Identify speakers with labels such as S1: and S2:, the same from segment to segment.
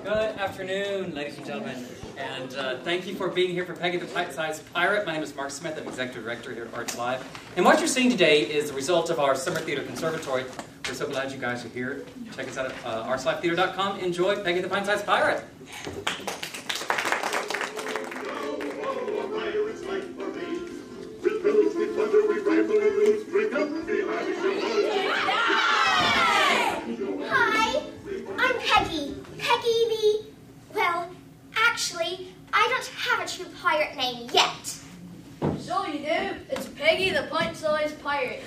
S1: Good afternoon, ladies and gentlemen, and thank you for being here for Peggy the Pint-Sized Pirate. My name is Mark Smith. I'm Executive Director here at Arts Live. And what you're seeing today is the result of our Summer Theater Conservatory. We're so glad you guys are here. Check us out at artslifetheater.com. Enjoy Peggy the Pint-Sized Pirate.
S2: Hi, I'm Peggy. Peggy the... Well, actually, I don't have a true pirate name yet.
S3: So you do. It's Peggy the Pint-Sized Pirate.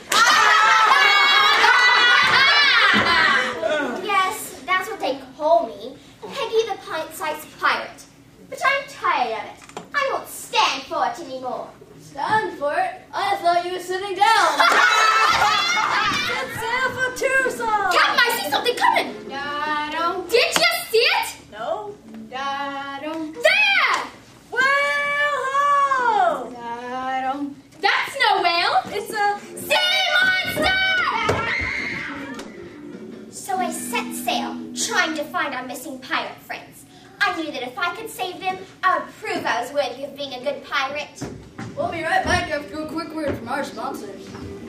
S2: Yes, that's what they call me. Peggy the Pint-Sized Pirate. But I'm tired of it. I won't stand for it anymore.
S3: Stand for it? I thought you were sitting down. Set sail for Tucson.
S2: Captain, I see something coming.
S3: Da-dum.
S2: Did you see it?
S3: No. Da-dum.
S2: There!
S3: Whale ho! Da-dum.
S2: That's no whale.
S3: It's a
S2: sea monster! So I set sail, trying to find our missing pirate friends. I knew that if I could save them, I would prove I was worthy of being a good pirate.
S3: We'll be right back after a quick word from our sponsors.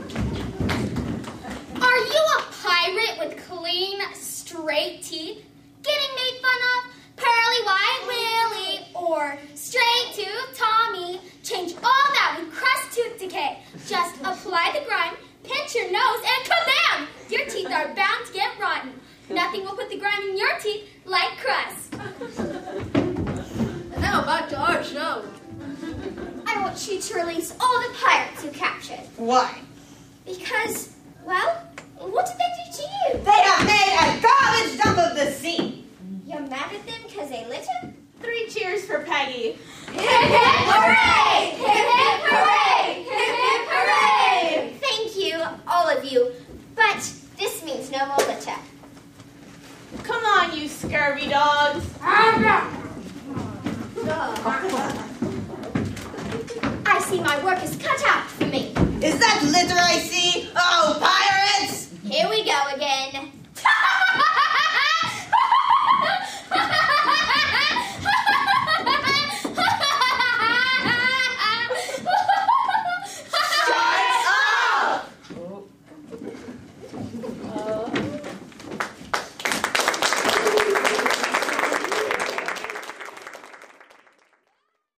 S2: Are you a pirate with clean, straight teeth? Getting made fun of? Pearly white Willie or straight tooth Tommy? Change all that with crust tooth decay. Just apply the grime, pinch your nose, and kabam! Your teeth are bound to get rotten. Nothing will put the grime in your teeth like crust.
S3: And now back to our show.
S2: I want you to release all the pirates you captured.
S4: Why?
S2: Because, well, what did they do to you?
S4: They have made a garbage dump of the sea.
S2: You're mad at them because they litter?
S4: 3 cheers for Peggy.
S2: Hip hip hooray! Hip hip hooray! Hip hip hooray! Thank you, all of you, but this means no more litter.
S4: Come on, you scurvy dogs.
S2: I see my work is cut out for me.
S4: Is that litter I see?